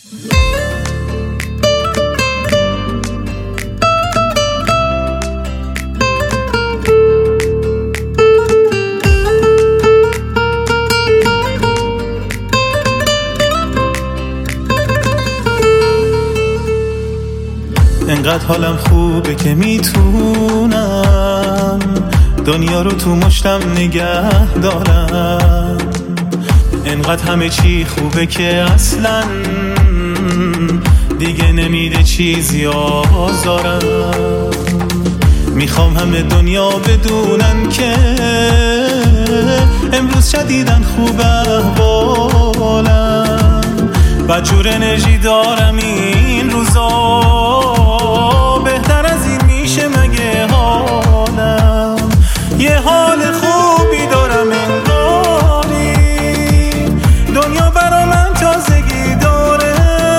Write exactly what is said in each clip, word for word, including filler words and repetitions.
انقدر حالم خوبه که میتونم دنیا رو تو مشتم نگه دارم. انقدر همه چی خوبه که اصلا دیگه نمیده چیزی آزارم. میخوام همه دنیا بدونن که امروز شدیدن خوب احوالم. بدجور انرژی دارم این روزا، بهتر از این میشه مگه حالم؟ یه حال خوبی دارم انگاری، دنیا برا من تازگی داره.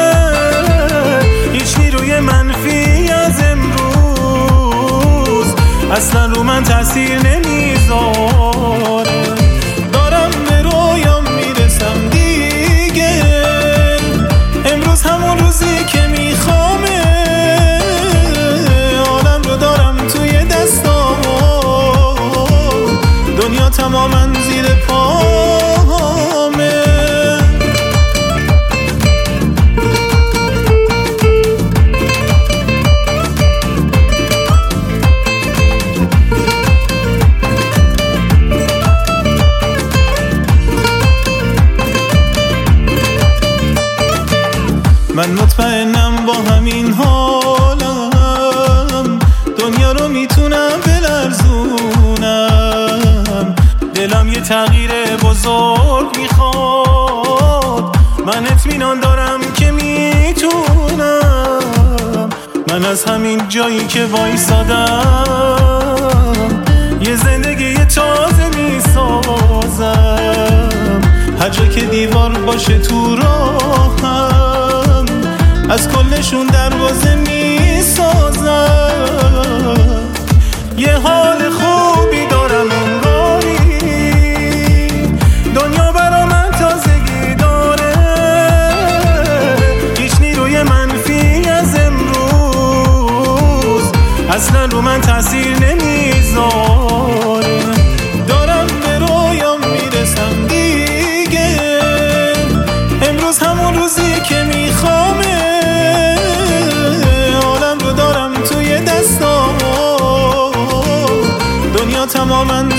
هیچ نیروی منفی از امروز اصلا رو من تاثیر نمیذاره. دارم به رویام میرسم دیگه، امروز همون روزی که میخوامه. عالم رو دارم توی دستام، دنیا تماماً زیر پامه. من مطمئنم با همین حالم دنیا رو میتونم بلرزونم. دلم یه تغییر بزرگ میخواد، من اطمینان دارم که میتونم. من از همین جایی که وایسادم یه زندگی تازه میسازم. هر جا که دیوار باشه تو راهم از کلشون دروازه میسازم. یه حال خوبی دارم انگاری، دنیا برا من تازگی داره. هیچ نیروی منفی از امروز اصلا رو من تاثیر نمیذاره. دارم به رویام میرسم دیگه، امروز همون روزی که میخوامه. عالم رو دارم توی دستام، دنیا تماماً